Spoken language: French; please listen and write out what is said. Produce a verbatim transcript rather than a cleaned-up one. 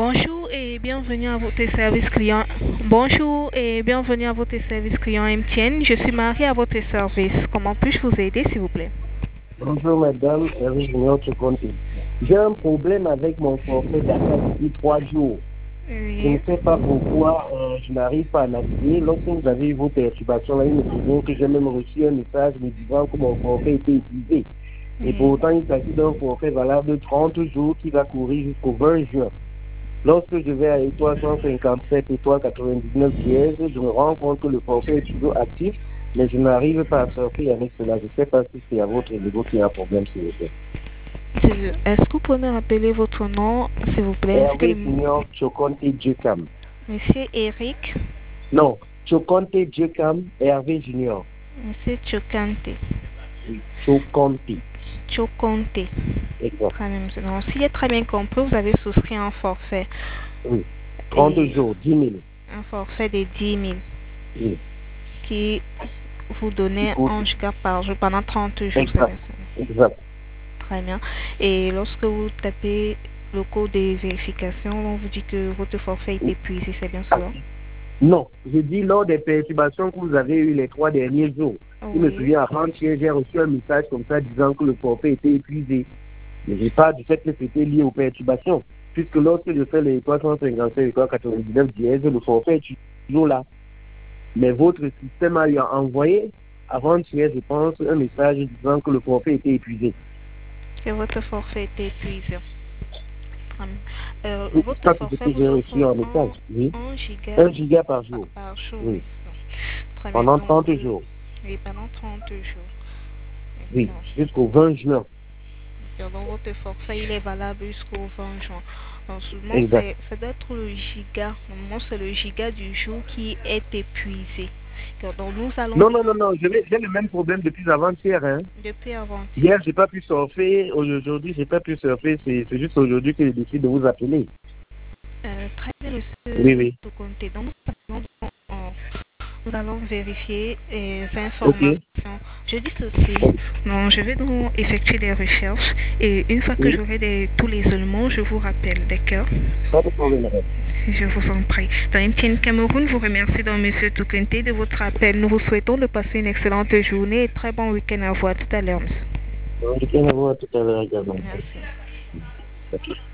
Bonjour et bienvenue à votre service client. Bonjour et bienvenue à votre service client M T N. Je suis Marie à votre service. Comment puis-je vous aider, s'il vous plaît? Bonjour madame, Eric Junior Chokonti. J'ai un problème avec mon forfait data depuis trois jours. Oui. Je ne sais pas pourquoi euh, je n'arrive pas à naviguer. Lorsque vous avez eu vos perturbations, là, il me prévient que j'ai même reçu un message me disant que mon forfait était utilisé. Et Oui. pourtant, il s'agit d'un forfait valable de trente jours qui va courir jusqu'au vingt juin. Lorsque je vais à étoile cent cinquante-sept, étoile quatre-vingt-dix-neuf dièse, je me rends compte que le forfait est toujours actif, mais je n'arrive pas à surfer avec cela. Je ne sais pas si c'est à votre niveau qu'il y a un problème, s'il vous plaît. Est-ce que vous pouvez me rappeler votre nom, s'il vous plaît? Est-ce que Hervé le- Junior Chokonte Djekam. Monsieur Eric, Non, Chokonte Djekam, Hervé Junior. Monsieur Chokante, Oui, Chokonte. Chokonte. Exact. Très bien, monsieur. Donc, si j'ai très bien compris, vous avez souscrit un forfait. Oui. trente Et jours, dix mille. un forfait de dix mille Oui. qui vous donnait Écoute. un giga par jour pendant trente jours. c'est Exact. bien ça? Exact. Très bien. Et lorsque vous tapez le code de vérification, on vous dit que votre forfait est épuisé, c'est bien cela? Non, je dis lors des perturbations que vous avez eues les trois derniers jours. Il me Oui. souvient, avant-hier, j'ai reçu un message comme ça disant que le forfait était épuisé. Mais je parle du fait que c'était lié aux perturbations. Puisque lorsque je fais les trois cent cinquante-sept et trois cent quatre-vingt-dix-neuf dièse, le forfait est toujours là. Mais votre système a eu envoyé, avant-hier, je pense, un message disant que le forfait était épuisé. Que votre forfait était épuisé. Très bien. Euh, C'est votre ça que forfait j'ai vous reçu offre en message. Oui. un giga Un giga par jour. par jour. Oui. Très bien. Pendant Donc, trente je- jours. Oui, pendant trente jours. Oui. Excellent. Jusqu'au vingt juin. Donc, votre forfait, il est valable jusqu'au vingt juin. Donc, seulement, Exact. c'est, ça doit être le giga. Normalement, c'est le giga du jour qui est épuisé. Donc, nous allons... Non, non, non, non. J'ai le même problème depuis avant-hier. Hein. Depuis avant-hier. Hier, j'ai pas pu surfer. Aujourd'hui, j'ai pas pu surfer. C'est juste aujourd'hui que j'ai décidé de vous appeler. Euh, très bien, monsieur. Oui, oui. Compter. Donc, nous allons, nous allons vérifier les Ok. informations. Je dis ceci. Non, je vais donc effectuer des recherches et une fois que Oui. j'aurai des- tous les éléments, je vous rappelle, d'accord? Pas de problème, madame. Je vous en prie. Dans M T N Cameroun vous remercie donc monsieur Tukente de votre appel. Nous vous souhaitons de passer une excellente journée et très bon week-end à vous. À tout à l'heure, monsieur. Bon week-end à vous, à tout à l'heure également. Merci. Ok.